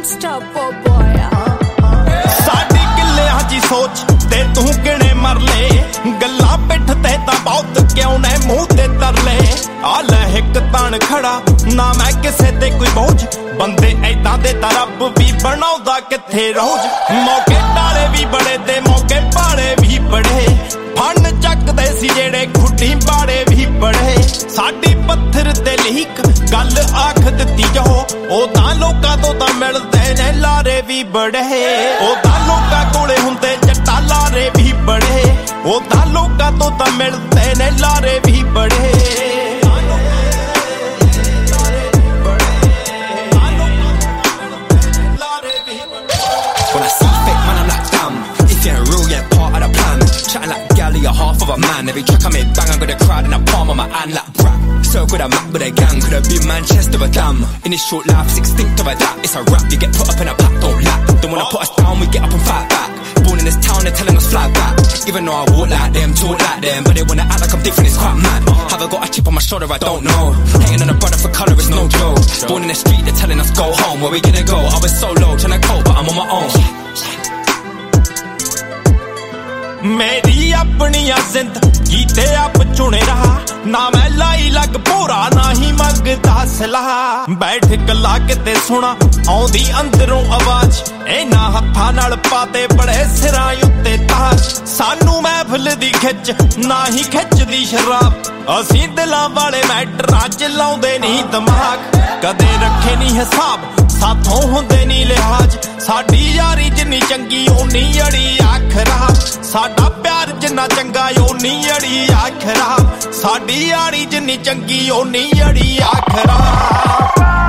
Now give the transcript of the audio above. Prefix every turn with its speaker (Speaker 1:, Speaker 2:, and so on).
Speaker 1: साडी किल्लियां जी सोच ते तू किने मर ले गल्लां पिठ ते तां बहुत क्यों ने मूंह ते तरले आ ले हिक तान खड़ा ना मैं किसे ते कोई बोझ बंदे ऐदां दे तां रब भी बनाउंदा किथे रोज मौके डाले भी बड़े ते मौके पाड़े भी बड़े फन चकदे सी जेड़े खुट्टी बाड़े भी बड़े साडी पत्थर ते लीक गल आख दित्ती जो ओ तां लोकां तो तां मिलदे ने लारे भी बड़े ओ तां लोकां कोले हुंदे जट्टा लारे भी बड़े ओ तां लोकां तो तां मिलदे ने लारे भी बड़े
Speaker 2: Chatting like gal, you're half of a man. Every track I make bang, I got a crowd in a palm of my hand like rap. Circle that map with a gang, could have been Manchester but damn. In this short life, it's extinct of a that. It's a rap, you get put up in a pack, don't lack. Don't wanna put us down, we get up and fight back. Born in this town, they're telling us fly back. Even though I walk like them, talk like them, but they wanna act like I'm different, it's quite mad. Have I got a chip on my shoulder, I don't know. Hating on a brother for colour, it's no joke. Born in the street, they're telling us go home. Where we gonna go? I was so low, trying to cope, but I'm on my own.
Speaker 1: मेरी अपनी जिंदगी ते आप चुने रहा ना मैं लाई लग पूरा ना ही मंगदा सलाह बैठ गल्ला किते सुना आउंदी अंदरों आवाज इना हत्थां नाल पाते बड़े सिरां उत्ते ताज सानू महफिल दी खिच ना ही खिचदी शराब असीं दिलां वाले मैटरां च लाउंदे नहीं दिमाग कदे रखे नहीं हिसाब साथों हुंदे नहीं लिहाज साडी यारी जिन्नी चंगी ओनी अड़ी आखरा साडा प्यार जिन्ना चंगा ओनी अड़ी आखरा साडी यारी जिन्नी चंगी ओनी अड़ी आखरा